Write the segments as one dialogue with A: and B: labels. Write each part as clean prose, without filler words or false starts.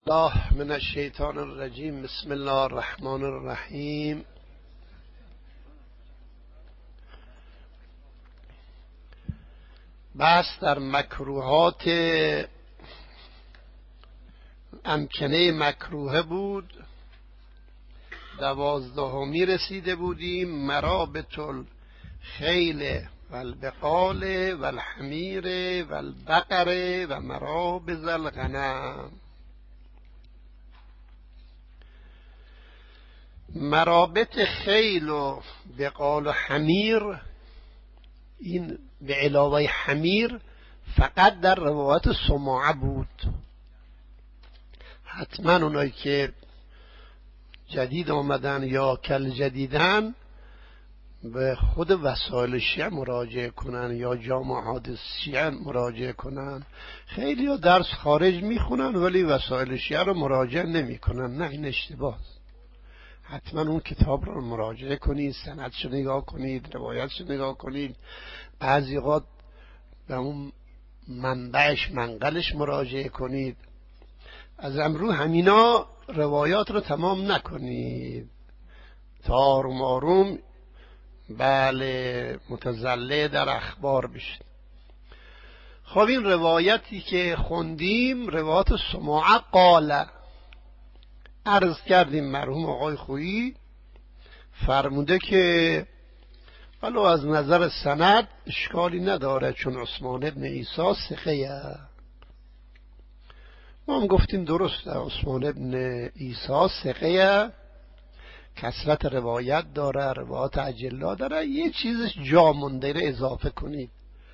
A: الله من الشیطان الرجیم. بسم الله الرحمن الرحیم. بحث در مکروهات امکنه مکروه بود. 12 رسیده بودیم. مرابط الخیل و البقال و الحمیر و البقر و مرابض الغنم. مرابط خیل و بقال و حمیر، این به علاوه حمیر فقط در روایت سماعه بود. حتما اونایی که جدید آمدن یا کل جدیدن به خود وسایل شیعه مراجعه کنن یا جامعات شیعه مراجعه کنن. خیلی ها درس خارج میخونن ولی وسایل شیعه رو مراجعه نمی کنن. نه، این اشتباه. حتما اون کتاب رو مراجعه کنید، سندش رو نگاه کنید، روایتش رو نگاه کنید. بعضی اوقات به اون منبعش منقلش مراجعه کنید. از امرو همینا روایات رو تمام نکنید، تاروم آروم بله متزله در اخبار بشید. خب این روایتی که خوندیم روایت سماعه قاله، عرض کردیم مرحوم آقای خویی فرموده که ولو از نظر سند اشکالی نداره چون عثمان ابن عیسی ثقه. ما هم گفتیم درسته، عثمان ابن عیسی ثقه، کثرت روایت داره، روایت اجلا داره. یه چیزش جا مونده رو اضافه کنید.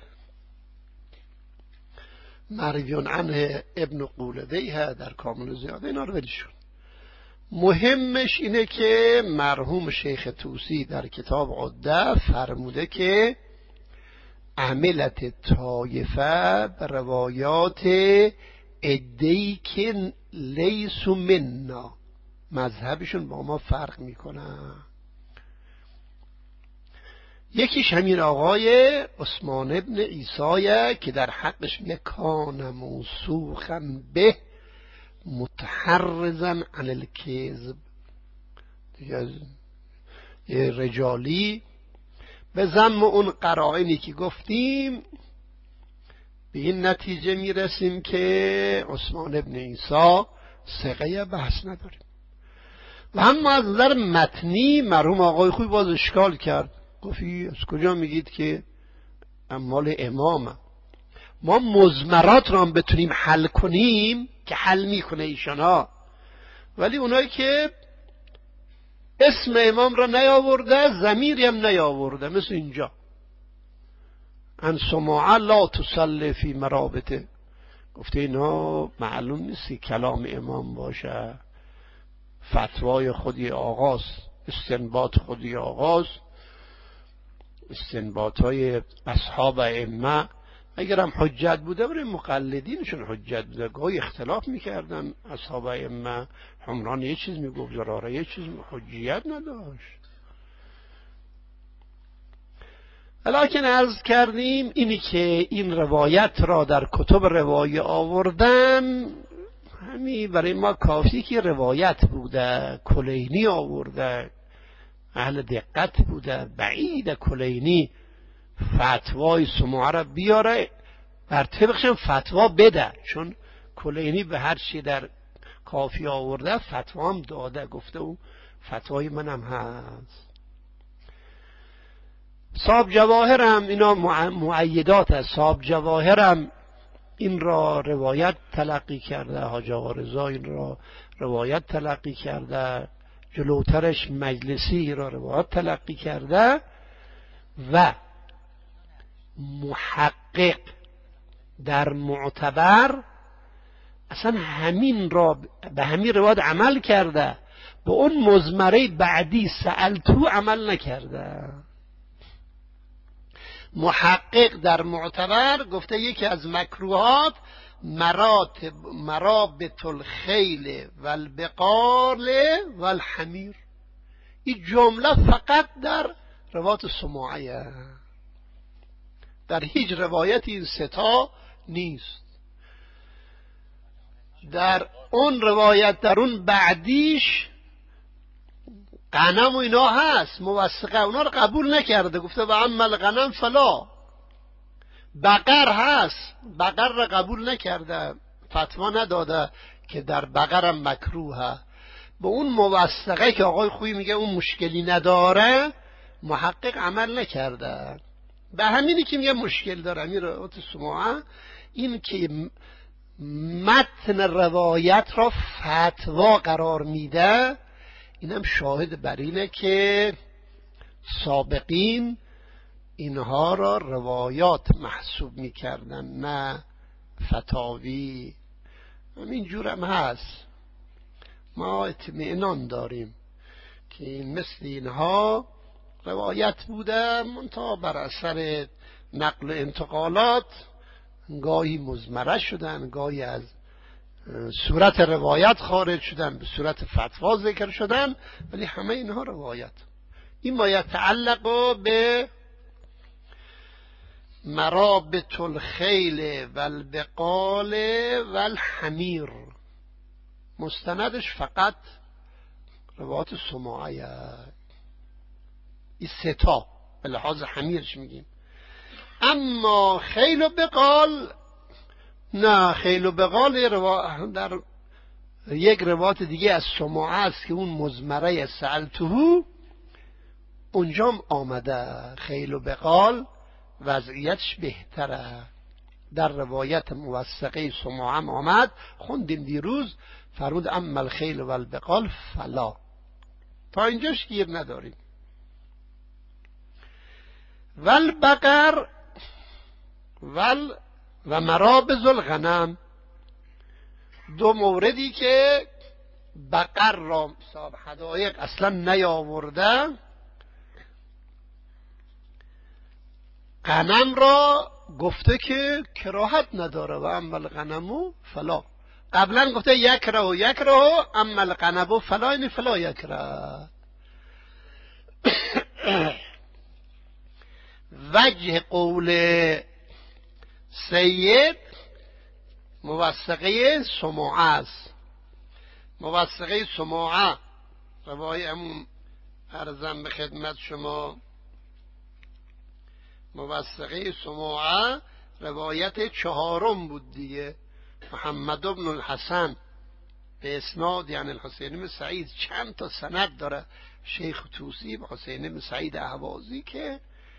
A: مرویون عنه ابن قولبیه در کامل زیاده، اینا رو ولشون. مهمش اینه که مرحوم شیخ طوسی در کتاب عده فرموده که عملت طایفه به روایات عده‌ای که لیسو منا، مذهبشون با ما فرق میکنه. یکیش همین آقای عثمان ابن عیسی که در حقش مکان موسوخا به متحرزا عن الکذب، دیگه یه رجالی به ضم اون قرائنی که گفتیم به این نتیجه میرسیم که عثمان ابن عیسی ثقه، بحث نداریم. و اما از نظر متنی مرحوم آقای خوی باز اشکال کرد، گفتی از کجا میگید که اعمال امامه؟ ما مزمرات را هم بتونیم حل کنیم که حل میکنه ایشانا، ولی اونایی که اسم امام را نیاورده ضمیری هم نیاورده، مثل اینجا ان سماعه لا تصلی فی مرابطه، گفته اینا معلوم نیست که کلام امام باشه، فتوای خودی آغاز، استنباط خودی آغاز، استنباط های اصحاب ائمه اگر هم حجت بوده برای مقلدینشون حجت بوده. گاهی اختلاف میکردن اصحاب ائمه، حمران یه چیز میگفت، زراره یه چیز، حجیت نداشت. لکن عرض کردیم اینی که این روایت را در کتب روایه آوردن همین برای ما کافی که روایت بوده، کلینی آورده، اهل دقت بوده. بعید کلینی فتوای سماعه را بیاره بر طبقش فتوا بده، چون کلینی به هر چی در کافی آورده فتوا هم داده، گفته او فتوای منم هست. صاحب جواهرم اینا مؤیدات است. صاحب جواهرم این را روایت تلقی کرده، حاج آقا رضا این را روایت تلقی کرده، جلوترش مجلسی را روایت تلقی کرده و محقق در معتبر اصلا همین را به همین روایت عمل کرده، به اون مزمره بعدی سألتو عمل نکرده. محقق در معتبر گفته یکی از مکروهات مرابط الخیل و البقال و الحمیر. این جمله فقط در روایت سماعه، در هیچ روایتی این ستا نیست. در اون روایت در اون بعدیش غنم و اینا هست، موثقه، اونا رو قبول نکرده، گفته و اما الغنم فلا. بقر هست، بقر رو قبول نکرده، فتوا نداده که در بقرم مکروهه. به اون موثقه که آقای خویی میگه اون مشکلی نداره محقق عمل نکرده. به همینی که میگه مشکل داره روایت سماعه، این که متن روایت را فتوا قرار میده، اینم شاهد بر اینه که سابقین اینها را روایات محسوب میکردن نه فتاوی. همین جورم هست. ما اطمینان داریم که مثل اینها روایت بوده، منتها بر اثر نقل و انتقالات گاهی مزمره شدن، گاهی از صورت روایت خارج شدن، به صورت فتوا ذکر شدن، ولی همه اینها روایت. این ما یتعلق به مرابط الخیل والبقال والحمیر، مستندش فقط روایت سماعه. این ستا به لحاظ حمیرش میگیم. اما خیل و بقال نه، خیل و بقال در یک روایت دیگه از سماعه است که اون مزمره سألتهو، اونجام آمده خیل و بقال وضعیتش بهتره. در روایت موثقه سماعه آمد، خوندیم دیروز، فرمود اما الخیل و البقال فلا. تا اینجاش گیر نداریم. والبقر و مرابض الغنم، دو موردی که بقر را صاحب حدایق اصلا نیاورده، غنم را گفته که کراهت نداره و اما الغنم فلا. قبلا گفته یکره اما الغنم فلا، این فلا یکره. وجه قول سید موثقه سماعه است. موثقه سماعه روایت عرضم به خدمت شما، موثقه سماعه روایت چهارم بود دیگه. محمد بن الحسن به اسناد یعنی الحسین بن سعید، چند تا سند داره شیخ توسی به حسین بن سعید اهوازی که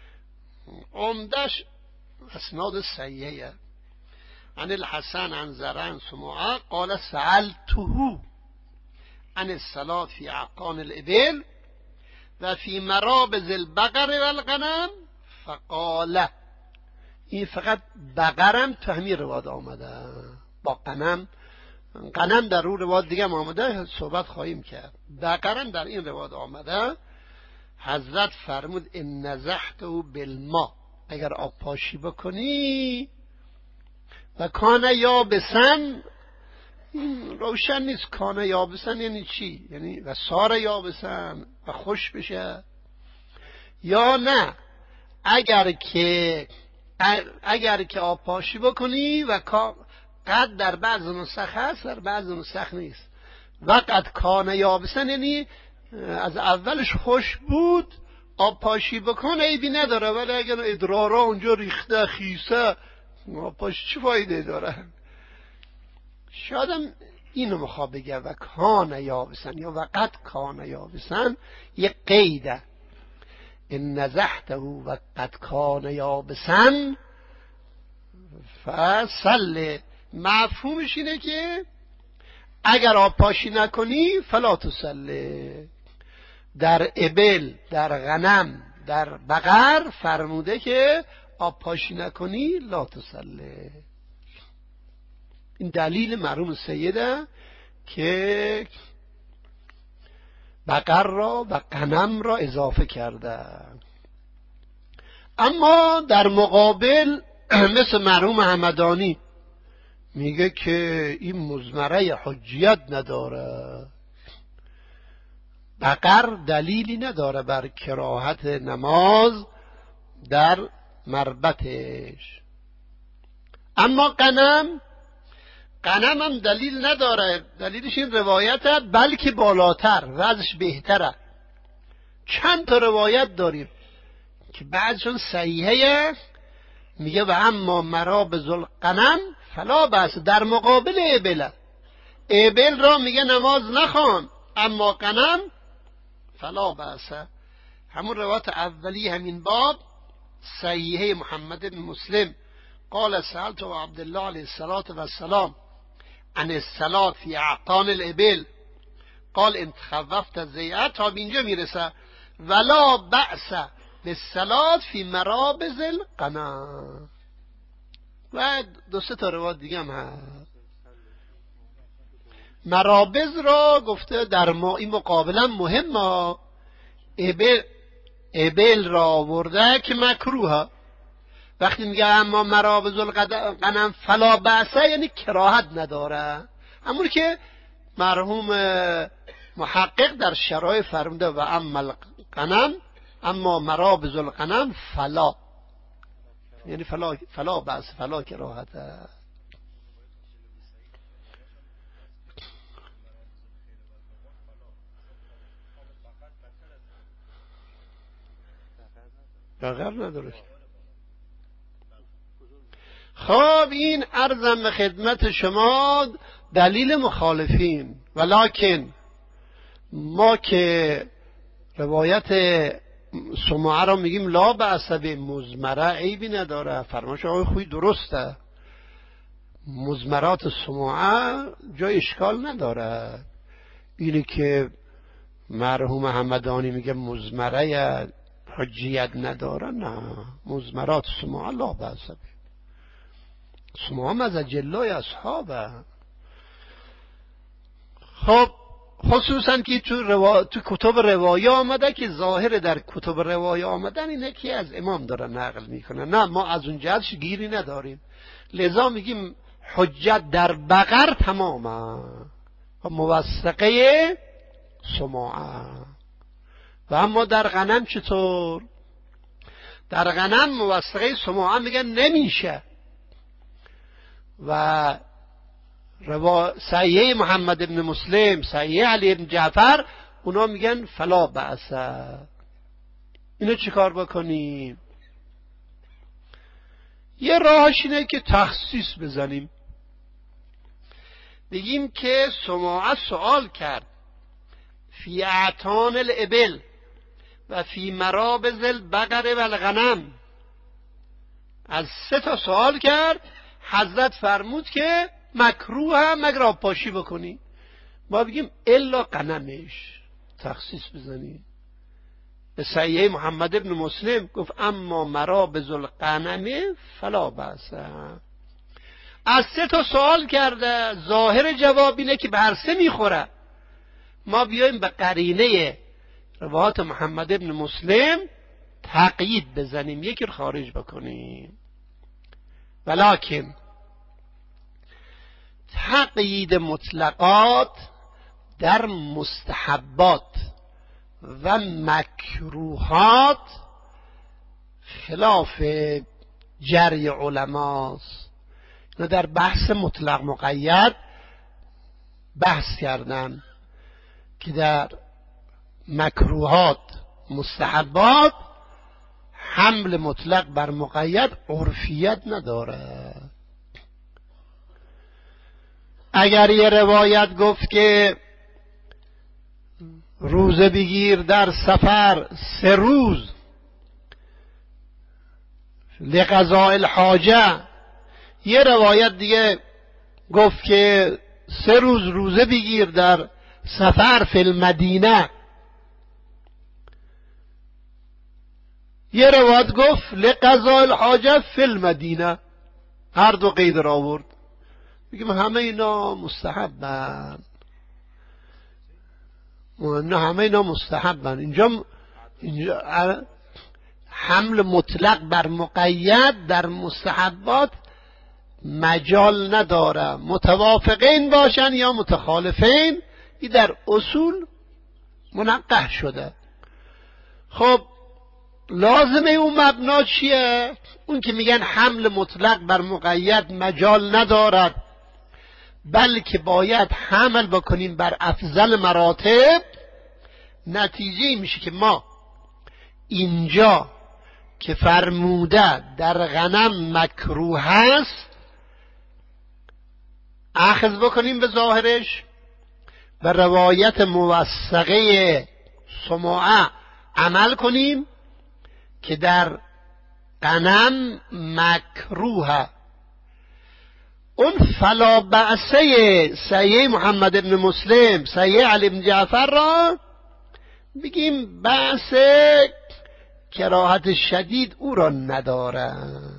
A: عمدش اسناد صحیحه. عن الحسن عن زرع سماعه قال سألته عن الصلاة في عقان الإبل و فی مرابض البقر والغنم فقال. این فقط بقرم تو همین روایت آمده، با غنم در اون روایت دیگه آمده، صحبت خواهیم کرد. بقرم در این روایت آمده. حضرت فرمود ان نزحته بالماء، اگر آب پاشی بکنی و کانه یابسن، این روشن نیست کانه یابسن یعنی چی، یعنی و سار یابسن و خوش بشه، یا نه اگر که آب پاشی بکنی و قد در بعض نسخ هست در بعض نسخ نیست، وقت کانه یابسن یعنی از اولش خوش بود، آب پاشی بکنه عیبی نداره، ولی اگر ادرارا اونجا ریخته خیسه، آب پاشی چه فایده داره؟ شایدم اینو میخواد بگه و کانه یابسن یا وقت کانه یابسن یک قیده. ان نزحته و قد کان یابسن فصل. مفهومش اینه که اگر آب پاشی نکنی فلا تصلی. در ابل، در غنم، در بقر فرموده که آب پاشی نکنی لا تصلی. این دلیل مرحوم سیده که بقر را و غنم را اضافه کرده. اما در مقابل مثل مرحوم همدانی میگه که این مزمره حجیت نداره، بقر دلیلی نداره بر کراهت نماز در مربطش. اما غنم هم دلیل نداره، دلیلش این روایته، بلکه بالاتر وضعش بهتره. چند تا روایت داریم که بعضشون صحیحه، میگه و اما مرابض الغنم فلا بأس، در مقابل ابل. ابل را میگه نماز نخوان، اما غنم فلا بأس. همون روایت اولی همین باب صحیحه محمد بن مسلم قال سألت و عبدالله علیه الصلاة و السلام عن الصلاة فی اعطان الابل قال ان تخوفت زیعه، تا اینجا میرسه ولا بأس بالصلاة فی مرابض الغنم. و دو سه تا روایت دیگه هم هست. مرابض را گفته در ما این مقابلا مهمه، ابل را آورده که مکروه. وقتی میگه اما مرابض الغنم فلا بأسه یعنی کراهت نداره، همون که مرحوم محقق در شرایع فرموده و اما الغنم، اما مرابض الغنم فلا، یعنی فلا بأس، فلا کراهت. بغیر نداره. خب این عرضم به خدمت شما دلیل مخالفین. ولکن ما که روایت سماعه را میگیم لا بأس به مزمره، عیبی نداره، فرمایش آقای خویی درسته، مزمرات سماعه جای اشکال نداره. اینی که مرحوم همدانی میگه مزمره حجیت نداره، نه، مزمرات سماعه لا بأس به، سماعه مزجلای اصحابه. خب خصوصا که تو کتب روایه آمده، که ظاهر در کتب روایه آمدن اینه که از امام داره نقل میکنه، نه ما از اون جهتش گیری نداریم، لذا میگیم حجت در بقر تمامه و موثقه سماعه. و اما در غنم چطور؟ در غنم موثقه سماعه میگن نمیشه. و صحیحه محمد ابن مسلم، صحیحه علی ابن جعفر، اونا میگن فلا بأس. اینو چیکار بکنیم؟ یه راهش اینه که تخصیص بزنیم، بگیم که سماعه سوال کرد فی اعطان الابل و فی مرابض البقر و الغنم، از 3 تا سوال کرد، حضرت فرمود که مکروه هم مگر آب پاشی بکنی. ما بگیم الا غنمش، تخصیص بزنی. به صحیحه محمد ابن مسلم گفت اما مرابض الغنم فلا بأس. از 3 تا سوال کرده، ظاهر جواب اینه که به هر 3 میخوره. ما بیایم به قرینه روایات محمد ابن مسلم تقیید بزنیم، یکی رو خارج بکنیم. ولکن تقیید مطلقات در مستحبات و مکروهات خلاف جری علماست. اینا در بحث مطلق مقید بحث کردن که در مکروهات مستحبات حمل مطلق بر مقید عرفیت نداره. اگر یه روایت گفت که روزه بگیر در سفر 3 روز لقضاء الحاجه، یه روایت دیگه گفت که 3 روز روزه بگیر در سفر فی المدینه، یه روایت گفت لقضاء الحاجه فی المدینه، هر دو قید را آورد. بگیم همه اینا مستحبن، همه اینا مستحبن. اینجا حمل مطلق بر مقید در مستحبات مجال نداره، متوافقین باشن یا متخالفین، این در اصول منقح شده. خب لازمه اون مبنا چیه؟ اون که میگن حمل مطلق بر مقید مجال ندارد، بلکه باید حمل بکنیم بر افضل مراتب. نتیجه میشه که ما اینجا که فرموده در غنم مکروه هست اخذ بکنیم به ظاهرش و روایت موثقه سماعه عمل کنیم که در غنم مکروه. اون فلا بأسه صحیح محمد ابن مسلم صحیح علی بن جعفر را بگیم بأس کراهت شدید او را نداره.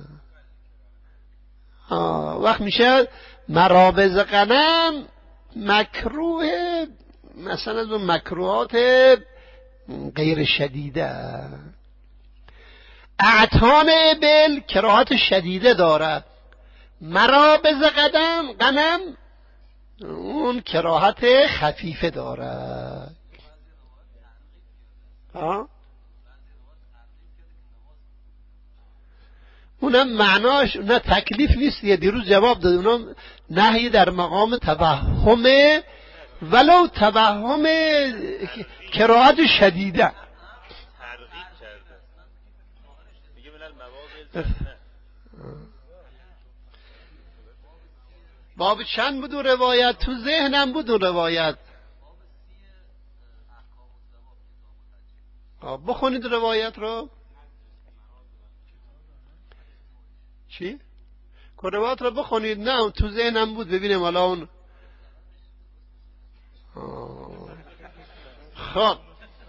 A: وقت میشه مرابض غنم مکروه، مثلا از اون مکروهات غیر شدیده. اعتان ابل کراهت شدیده دارد، مرابض غنم اون کراهت خفیفه دارد. اونم معناش نه تکلیف نیست. یه دیروز جواب داد اونم نهی در مقام توهمه، ولو توهم کراهت شدیده. باب چند بود روایت؟ تو ذهنم بود روایت. بخونید روایت رو. چی؟ روایت رو بخونید. نه تو ذهنم بود، ببینم حالا اون. خب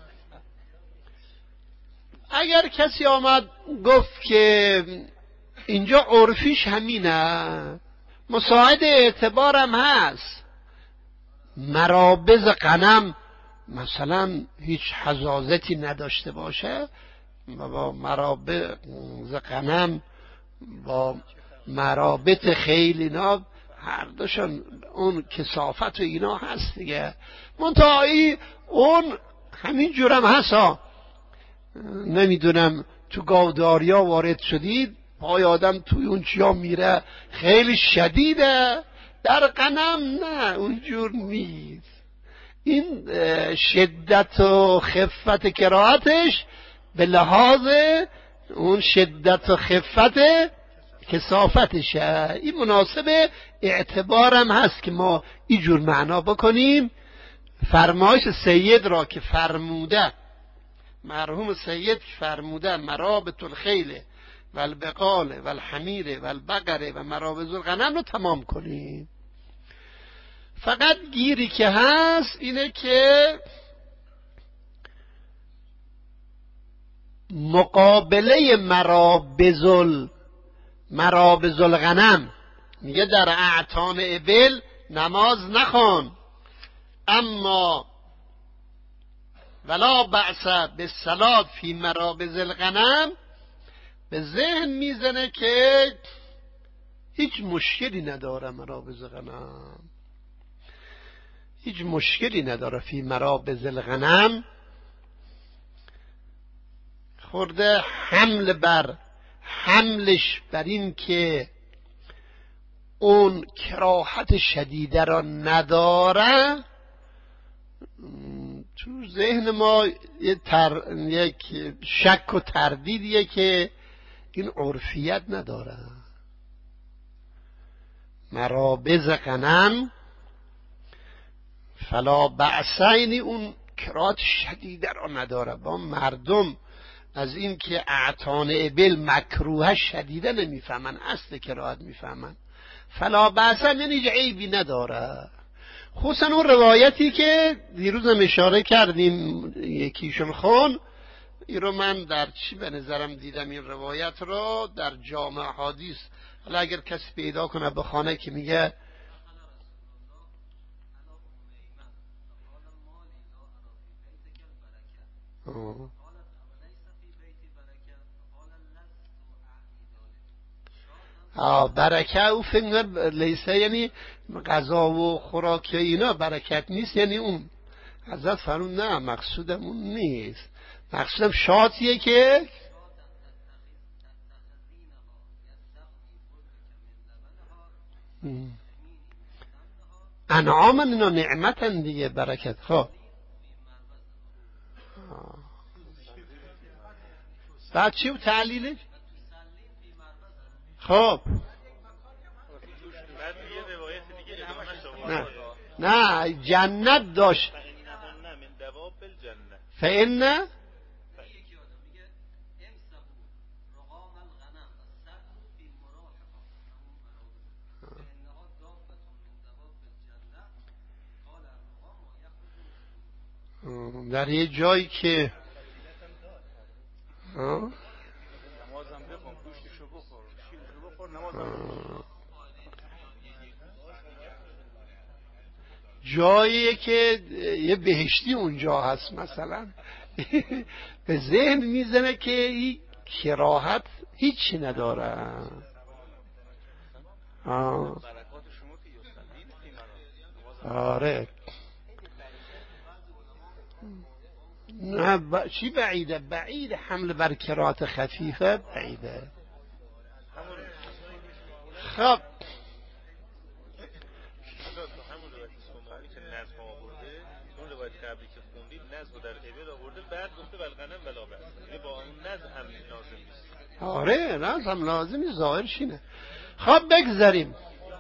A: اگر کسی آمد گفت که اینجا عرفیش همینه، مساعد اعتبارم هست، مرابض غنم مثلا هیچ حزازتی نداشته باشه و با مرابض غنم با مرابط خیل اینا هر دوشون اون کثافت و اینا هست دیگه. منتهایی اون همین جورم هست. نمیدونم تو گاوداریا وارد شدید، پای آدم توی اون چیا میره خیلی شدیده، در غنم نه اونجور نیست. این شدت و خفت کراهتش به لحاظ اون شدت و خفت کثافتشه. این مناسب اعتبارم هست که ما اینجور معنا بکنیم. فرمایش سید را که فرموده، مرحوم سید فرموده مرابط الخیل و البقال و الحمیر و البقره و مرابض الغنم رو تمام کنیم. فقط گیری که هست اینه که مقابله مرابض الغنم میگه در اعتان ابل نماز نخوان، اما ولا بأس بالصلاة فی مرابض الغنم به ذهن میزنه که هیچ مشکلی نداره. مرابض غنم هیچ مشکلی نداره. فی مرابض الغنم خورده حملش بر این که اون کراهت شدیده را نداره، تو ذهن ما یک شک و تردیدیه که این عرفیت نداره. مرابض غنم فلا بأسین اون کراهت شدیده را نداره. با مردم از این که اعتان ابل مکروه شدیده نمیفهمن، اصل کراهت میفهمن. فلا بأسین یعنی عیبی نداره. خصوصا اون روایتی که دیروزم اشاره کردیم یکیشون خون، این رو من در چی به نظرم دیدم، این روایت رو در جامع حدیث، حالا اگر کسی پیدا کنه بخونه، که میگه برکه او فکر لیسه یعنی غذا و خوراک اینا برکت نیست، یعنی اون حضرت فرمود نه مقصودم اون نیست، مقصودم شاتیه که انعام اینا نعمتن دیگه، برکت. خب بعد چی و تعلیلش؟ خب نه جنت داشت. فإن در یه جایی که جایی که یه بهشتی اونجا هست مثلا به ذهن میزنه که این کراهت هیچی نداره. آره نه چی بعیده؟ بعید حمل بر کراهت خفیفه، بعیده. خب آره ناز هم لازمی، ظاهرش اینه. خب بگذاریم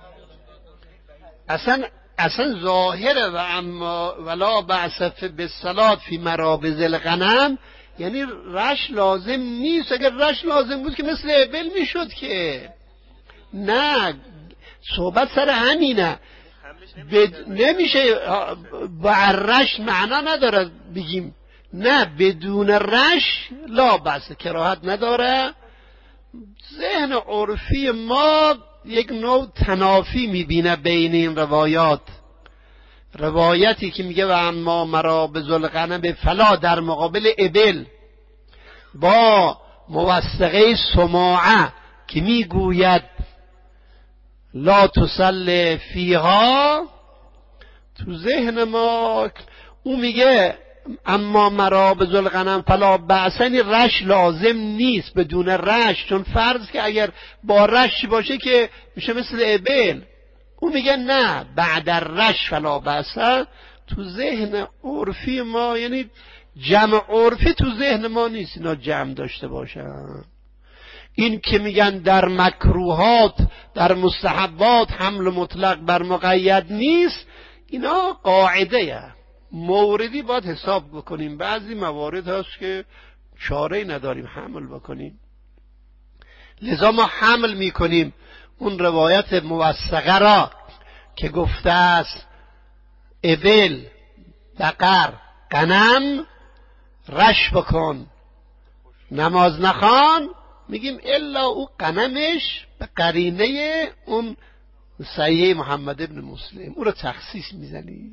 A: اصلا ظاهره و اما ولا بعث بالصلاة فی مرابض الغنم، یعنی رش لازم نیست. اگر رش لازم بود که مثل ابل میشد که. نه صحبت سر همینه. نمیشه با رش معنا نداره بگیم نه بدون رش لا بس کراهت نداره. ذهن عرفی ما یک نوع تنافی میبینه بین این روایات. روایتی که میگه و اما مرابض الغنم فلا در مقابل ابل، با موثقه سماعه که میگوید لا تصل فیها، تو ذهن ما او میگه اما مرابض الغنم فلا بأسنی رش لازم نیست، بدون رش، چون فرض که اگر با رش باشه که میشه مثل ابل. او میگه نه بعد رش فلا بأسه. تو ذهن عرفی ما، یعنی جمع عرفی تو ذهن ما نیست اینا جمع داشته باشن. این که میگن در مکروهات در مستحبات حمل مطلق بر مقید نیست، اینا قاعده موردی باید حساب بکنیم. بعضی موارد هست که چاره نداریم حمل بکنیم، لذا ما حمل میکنیم اون روایت موثقه را که گفته است ابل، بقر، غنم رش بکن، نماز نخوان، میگیم الا او غنمش به قرینه اون صحیح محمد ابن مسلم او رو تخصیص میزنی.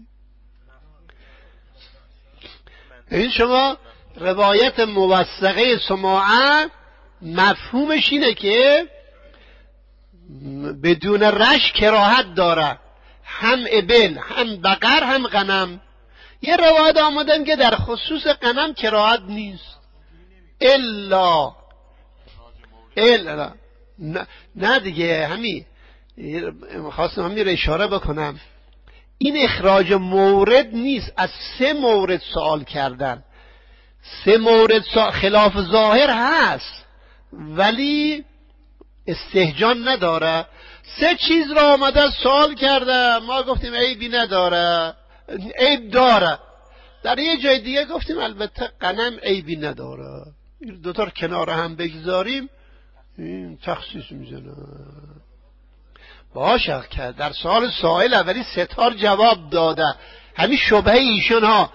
A: این شما روایت موثقه سماعه مفهومش اینه که بدون رش کراهت داره، هم ابل هم بقر هم غنم. یه روایت آمدن که در خصوص غنم کراهت نیست الا نه دیگه. همین خواستم همین رو اشاره بکنم، این اخراج مورد نیست، از 3 مورد سوال کردن. 3 مورد خلاف ظاهر هست ولی استهجان نداره. 3 چیز را آمده سوال کرده، ما گفتیم عیبی نداره، عیب داره. در یه جای دیگه گفتیم البته غنم عیبی نداره. این دوتا رو کنار هم بگذاریم این تخصیص میزنه. باشه که در سوال سائل اولی 3 جواب داده. همین شبهه ایشون ها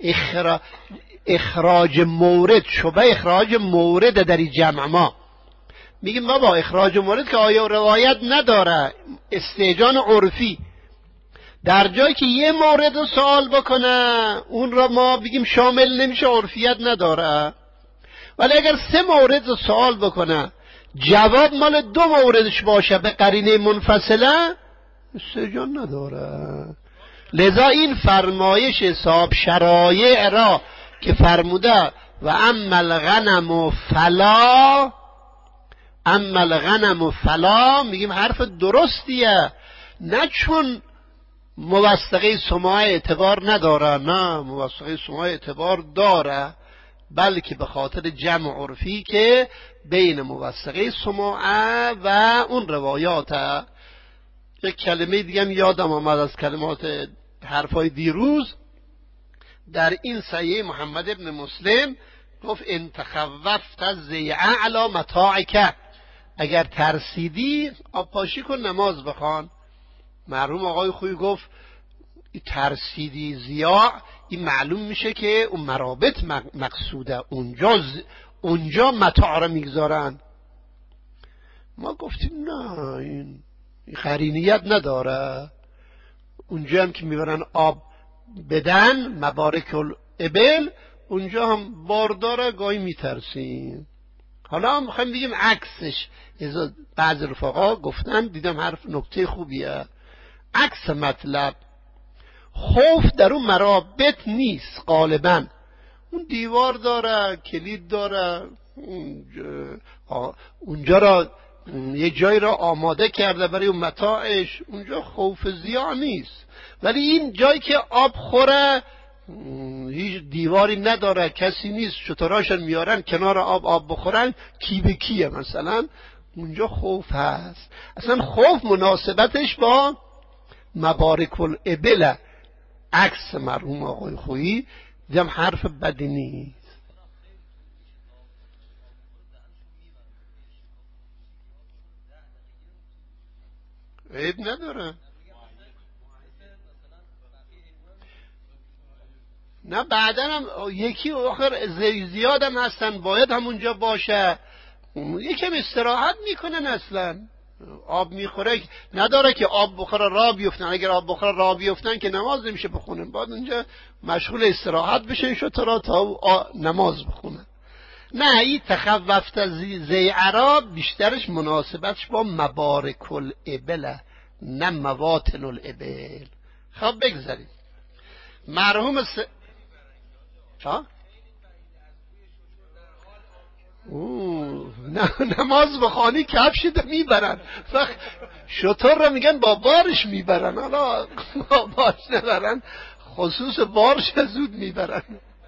A: اخراج مورد، شبهه اخراج مورد در این جمع ما میگیم بابا اخراج مورد که آیا روایت نداره، استهجان عرفی. در جایی که یه مورد رو سوال بکنه اون را ما بگیم شامل نمیشه، عرفیت نداره. ولی اگر 3 مورد رو سوال بکنه جواب مال 2 موردش باشه به قرینه منفصله، استهجان نداره. لذا این فرمایش صاحب شرایع را که فرموده و اما الغنم فلا، اما الغنم فلا، میگیم حرف درستیه. نه چون موثقه سماع اعتبار نداره. نه، موثقه سماع اعتبار داره، بلکه به خاطر جمع عرفی که بین موثقه سماع و اون روایات. یک کلمه دیگه یادم آمد از کلمات حرفای دیروز در این صحیح محمد ابن مسلم، گفت ان تخوفت زیعه علی متاعک، اگر ترسیدی آب پاشی کن نماز بخوان. مرحوم آقای خویی گفت ترسیدی زیاع، این معلوم میشه که اون مرابط مقصوده، اونجا متاع رو میگذارن. ما گفتیم نه، این قرینیت نداره. اونجا هم که میبرن آب بدن مبارک الابل، اونجا هم بارداره، گاهی میترسیم. حالا هم میخوایم بگیم عکسش. بعض رفقا گفتن، دیدم حرف نکته خوبیه، عکس مطلب خوف در اون مرابط نیست غالبا. اون دیوار داره، کلید داره، اونجا را یه جایی را آماده کرده برای اون متاعش، اونجا خوف زیاد نیست. ولی این جایی که آب خوره هیچ دیواری نداره، کسی نیست، شتراشن میارن کنار آب بخورن، کی به کیه مثلا، اونجا خوف هست. اصلا خوف مناسبتش با مبارک الابل، عکس مرحوم آقای خویی. دیدم حرف بدی نیست. عیب نداره. نه بعدا هم یکی آخر زیاد هم هستن، باید همونجا باشه، یکم استراحت میکنن. اصلا آب میخوره نداره که آب بخوره راه بیفتن. اگر آب بخوره راه بیفتن که نماز نمیشه بخونن، باید اونجا مشغول استراحت بشن شطرا تا نماز بخونن. نه، این تخوفت زیعرا بیشترش مناسبتش با مبارک الابل، نه مواتن الابل. خب بگذاریم. مرحوم نماز بخوانی کفشت میبرن، شطور رو میگن با بارش میبرن. حالا با بارش نبرن، خصوص بارش زود میبرن.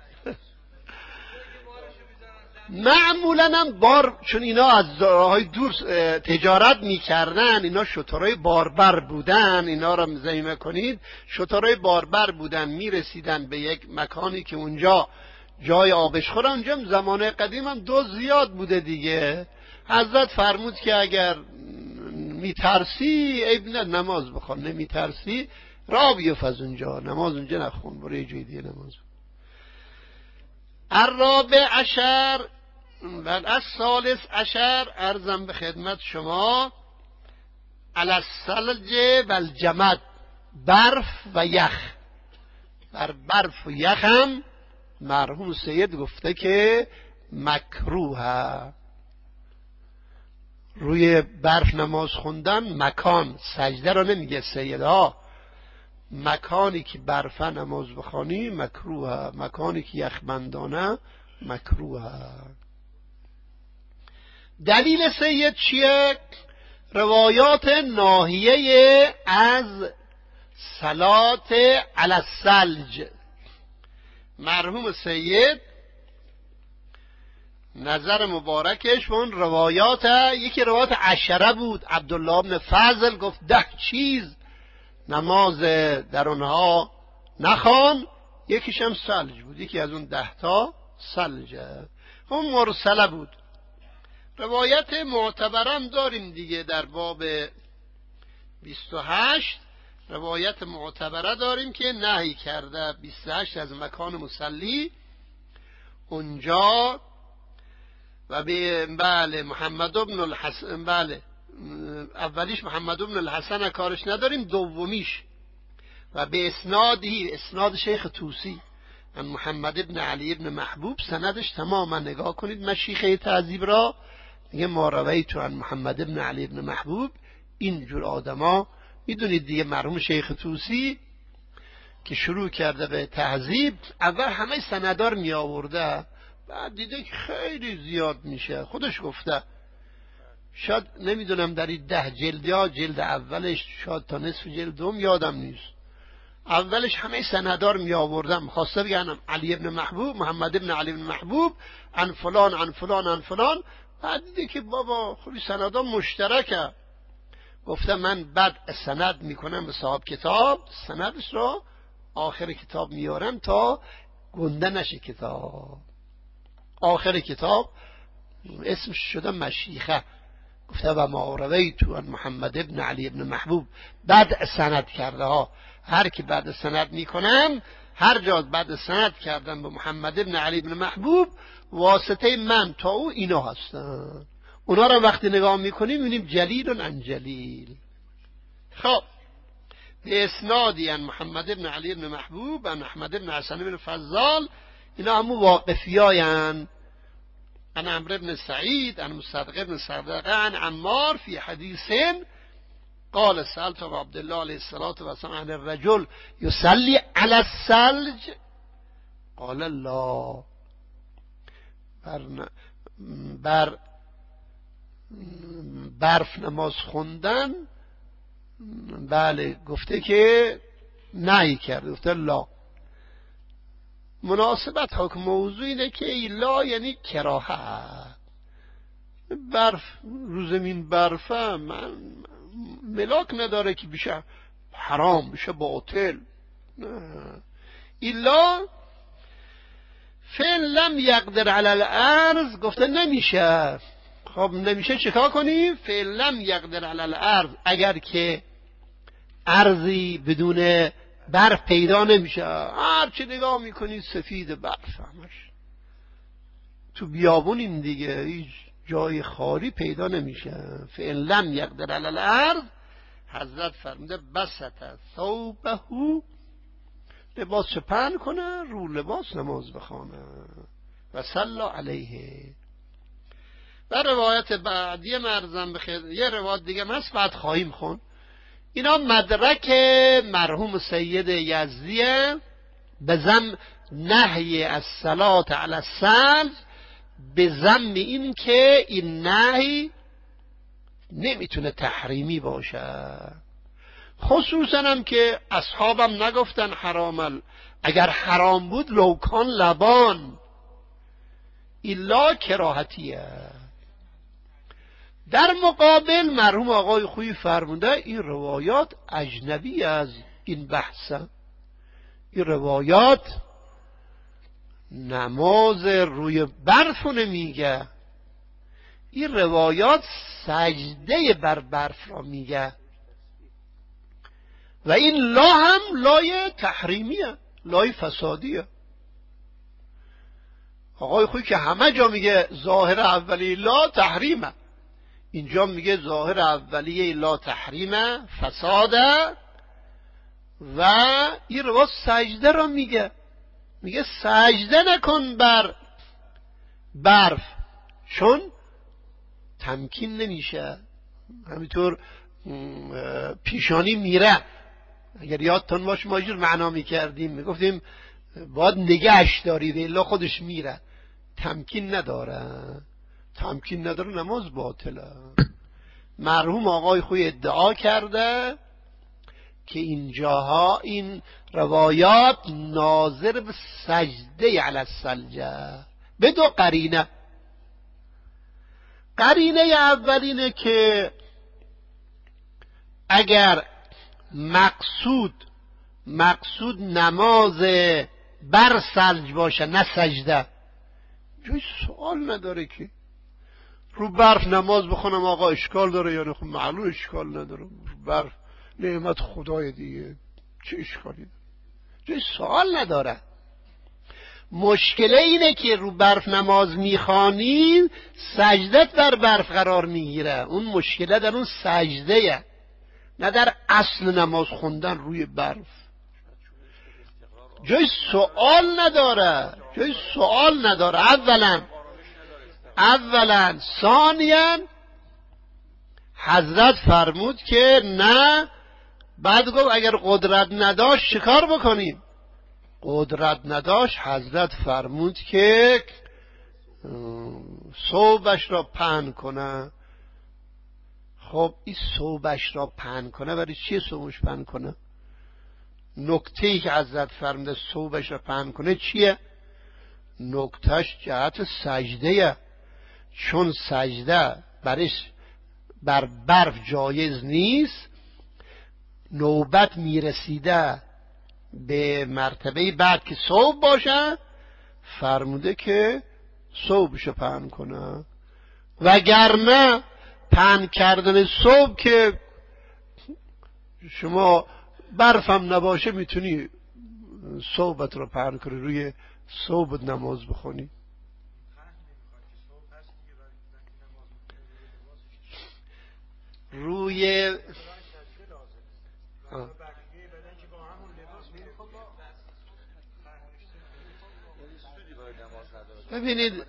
A: معمولا هم بار، چون اینا از راههای دور تجارت میکردن، اینا شترهای باربر بودن. اینا رو زمینه کنید، شترهای باربر بودن، میرسیدن به یک مکانی که اونجا جای آبش خوره. اونجا زمان قدیم هم دو زیاد بوده دیگه. حضرت فرمود که اگر میترسی عیب نه، نماز بخوان، نمیترسی راه بیفت از اونجا، نماز اونجا نخون، برو یه جای دیگه نماز. الرابع عشر و الثالث عشر، عرضم به خدمت شما، علی الثلج و الجمد، برف و یخ. بر برف و یخ هم مرحوم سید گفته که مکروه. روی برف نماز خوندن، مکان سجده رو نمیگه سیدها، مکانی که برفه نماز بخوانی مکروه، مکانی که یخبندانه مکروه. دلیل سید چیه؟ روایات ناهیه از صلات علی الثلج. مرحوم سید نظر مبارکش اون روایات، یکی روایات عشره بود، عبدالله بن فضل گفت 10 چیز نماز در اونها نخوان، یکیش هم ثلج بود، یکی از اون 10 تا ثلجه. اون مرسله بود. روایت معتبرم داریم دیگه، در باب 28 روایت معتبره داریم که نهی کرده. 28 از مکان مصلی اونجا، و بله محمد بن الحسن، بله اولیش محمد بن الحسن کارش نداریم، دومیش و به اسناد شیخ طوسی محمد بن علی بن محبوب، سندش تماما نگاه کنید مشیخه تعذیب را، میگه ما رویت عن محمد بن علی بن محبوب. اینجور آدما میدونید دیگه، مرحوم شیخ طوسی که شروع کرده به تعذیب، اول همه سندار می آورده، بعد دیده که خیلی زیاد میشه، خودش گفته شاید نمیدونم در این 10 جلد یا جلد اولش شاید تا نصف جلد دوم یادم نیست، اولش همه سندار می آوردم، خواسته بگم علی ابن محبوب، محمد ابن علی ابن محبوب، عن فلان عن فلان عن فلان. بعد دیدی که بابا خوبی سندا مشترکه، گفتم من بعد سند میکنم به صاحب کتاب، سندش رو آخر کتاب میارم تا گنده نشه کتاب. آخر کتاب اسمش شده مشیخه، گفته و ما رویت عن محمد ابن علی ابن محبوب. بعد سند کرده ها، هر کی بعد سند میکنم، هر جا بعد سند کردم به محمد ابن علی ابن محبوب، واسطه من تا او اینا هستن. اونا رو وقتی نگاه میکنیم میبینیم جلیل عن جلیل. خب به اسنادی عن محمد ابن علی ابن محبوب عن احمد ابن حسن ابن فضال، اینا همو واقفیاین. عن عمرو ابن سعید عن مصدق ابن صدقه عن عمار فی حدیث قال سألت ابو عبدالله علیه الصلاة والسلام عن الرجل یصلی علی الثلج قال لا. بر برف نماز خوندن، بله گفته که نهی کرد، گفته لا. مناسبت حکم موضوع اینه که لا یعنی کراهت. برف رو زمین برفه من ملاک نداره که بشه حرام، بشه باطل. الا فعل لم یقدر علی الارض، گفته نمیشه. خب نمیشه چیکار کنیم؟ فعل لم یقدر علی الارض، اگر که ارضی بدون برف پیدا نمیشه، هر چی نگاه میکنی سفید برف همش، تو بیابونیم دیگه، هیچ جای خالی پیدا نمیشه. فعل لم یقدر علی الارض، حضرت فرموده بسط ثوبه، لباس پهن کنه، رو لباس نماز بخونه و صلی علیه. و روایت بعدی مرزم بخیر، یه روایت دیگه هست بعد خواهیم خون. اینا مدرک مرحوم سید یزدیه به ضم نهی از صلات علی الثلج، به ضم این که این نهی نمیتونه تحریمی باشه. خصوصا هم که اصحابم نگفتن حرام، اگر حرام بود لوکان لبان، الا کراهتیه. در مقابل مرحوم آقای خویی فرمونده این روایات اجنبی از این بحثه. این روایات نماز روی برف نمیگه، این روایات سجده بر برف را میگه. و این لا هم لای تحریمیه، لای فسادیه. آقای خویی که همه جا میگه ظاهر اولی لا تحریمه، اینجا میگه ظاهر اولیه لا تحریمه فساده. و این روایت سجده را میگه سجده نکن بر برف، چون تمکین نمیشه. همینطور پیشانی میره، اگر یادتون باشه ما جور معنا میکردیم، میگفتیم باید نگهش دارید الا خودش میره. تمکین نداره نماز باطله. مرحوم آقای خوی ادعا کرده که اینجاها این روایات ناظر به سجده علی الثلج به دو قرینه. قرینه اولینه که اگر مقصود نماز بر ثلج باشه نه سجده، جای سوال نداره که رو برف نماز بخونم آقا اشکال داره یا نه؟ خب معلوم اشکال نداره، رو برف نعمت خدای دیگه، چه اشکالی داره؟ جای سوال نداره. مشکل اینه که رو برف نماز میخوانی سجدت بر برف قرار میگیره. اون مشکله در اون سجده، نه در اصل نماز خوندن روی برف. جای سوال نداره. اولا ثانیاً حضرت فرمود که نه. بعد گفت اگر قدرت نداشت چیکار بکنیم؟ قدرت نداشت، حضرت فرمود که ثوبش را پهن کنه. خب این ثوبش را پهن کنه برای چیه ثوبش پهن کنه؟ نکته‌ای که حضرت فرموده ثوبش رو پهن کنه چیه؟ نکتهش جهت سجده، چون سجده بر برف جایز نیست، نوبت میرسیده به مرتبه بعد که ثوب باشه، فرموده که ثوبشو پهن کنه. وگرنه پهن کردن ثوب که شما برفم نباشه میتونی ثوبت رو پهن کنی، روی ثوبت نماز بخونی. روی ببینید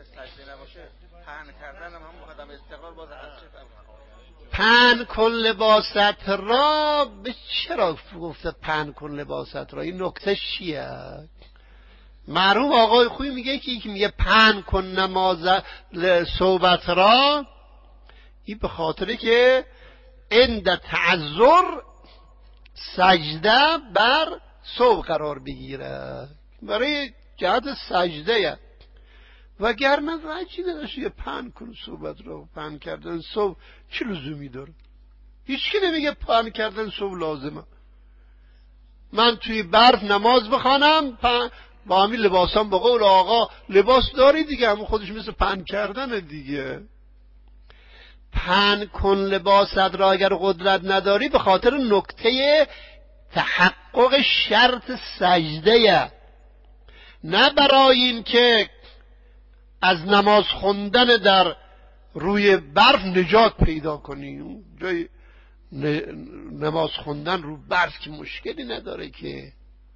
A: پهن کن لباست را، به چرا گفته پهن کن لباست را؟ این نکته چیه؟ مرحوم آقای خویی میگه که میگه پهن کن نماز ثوبت را، این به خاطره که عند تعذر سجده بر ثوب قرار بگیره، برای جهت سجده. وگرنه وجهی نداشت یه پهن کن ثوبت را. پهن کردن ثوب چه لزومی داره؟ هیچ کی نمیگه پهن کردن ثوب لازمه. من توی برف نماز بخوانم با همین لباسام، به قول آقا لباس داری دیگه، همون خودش مثل پهن کردن دیگه. پهن کن لباست را اگر قدرت نداری، به خاطر نکته تحقق شرط سجده، نه برای این که از نماز خوندن در روی برف نجات پیدا کنی. جای نماز خوندن رو برف که مشکلی نداره که.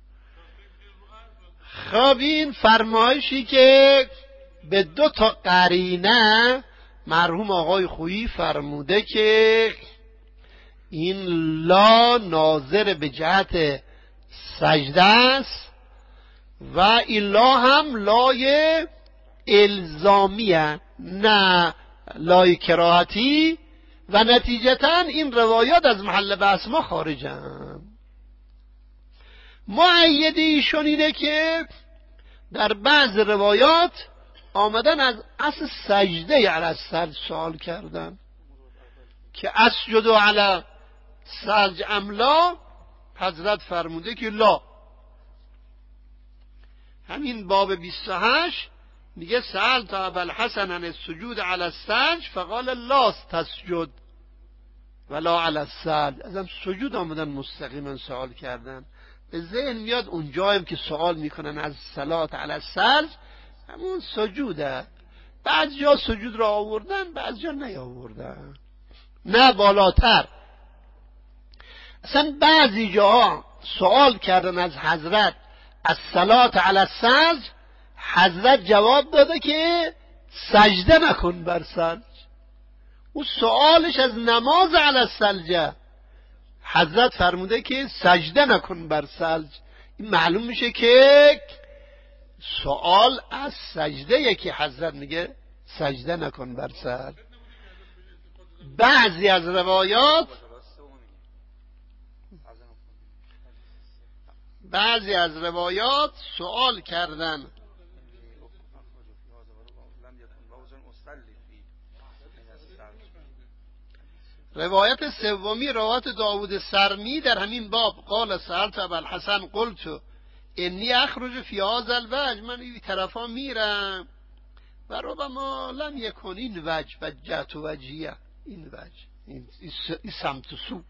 A: خب این فرمایشی که به 2 قرینه مرحوم آقای خویی فرموده که این لا ناظر به جهت سجده است و این لا هم لای الزامیه، نه لای کراهتی، و نتیجتا این روایات از محل بحث ما خارجن. مؤید ایشون اینه که در بعض روایات آمدن از اصل سجده علی السجد سوال کردن که اسجد علی سجد ام لا، حضرت فرموده که لا. همین باب 28 میگه سألت ابوالحسن عن السجود علی السجد فقال لا تسجد ولا علی السجد. ازم سجود آمدن مستقیما سوال کردن. به ذهن میاد اونجایم که سوال میکنن از صلات علی السجد، همون سجوده. بعض جا سجود را آوردن، بعض جا نیاوردن، نه بالاتر. اصلا بعضی جا سوال کردن از حضرت از صلات علی السجد، حضرت جواب داده که سجده نکن بر سجد. اون سوالش از نماز علی السجده، حضرت فرموده که سجده نکن بر سجد. این معلوم میشه که سوال از سجده که حضرت میگه سجده نکن بر سجد. بعضی از روایات سوال کردن روایت سومی روایت داوود سرمی در همین باب قال سألت ابوالحسن قلت انی اخرج فی هذا الوجه، من این طرفا میرم و ربما لم یکن این وجه وجهت وجهیه، این وجه این سمت سو،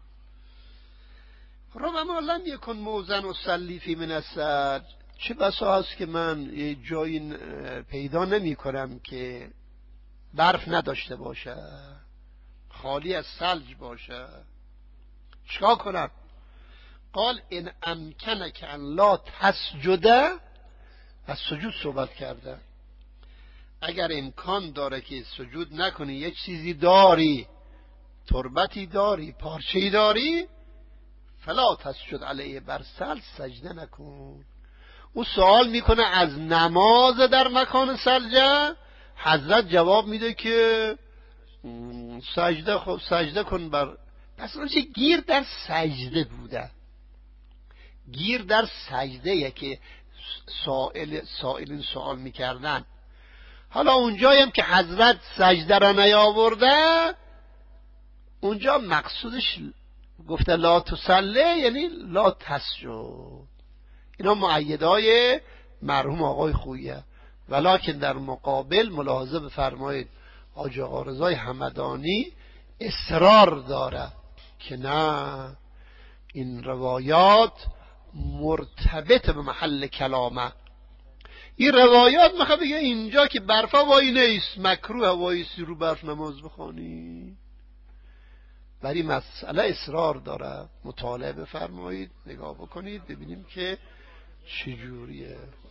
A: ربما لم یکن موزن اصلی فی من السجد، چه بسا هست که من یه جایی پیدا نمی کنم که برف نداشته باشه، خالی از ثلج باشه، چیکار کنم؟ قال ان امکنک ان لا تسجده، از سجود صحبت کرده، اگر امکان داره که سجود نکنی، یک چیزی داری، تربتی داری، پارچه‌ای داری، فلا تسجد علیه، بر ثلج سجده نکن. او سوال میکنه از نماز در مکان سجده، حضرت جواب میده که سجده کن بر، پس اونچه گیر در سجده بوده. گیر در سجده که سائلین سوال میکردن. حالا اونجایی هم که حضرت سجده را نیاورده، اونجا مقصودش گفته لا تصلی یعنی لا تسجد. اینا مؤیدهای مرحوم آقای خوییه. ولکن در مقابل ملاحظه بفرمایید حاج آقا رضای همدانی اصرار داره که نه، این روایات مرتبط به محل کلامه. این روایات میخواد بگه اینجا که برف وای نیست، مکروه وایسی رو برف نماز بخوانی. برای مسئله اصرار داره. مطالعه بفرمایید، نگاه بکنید ببینیم که چجوریه.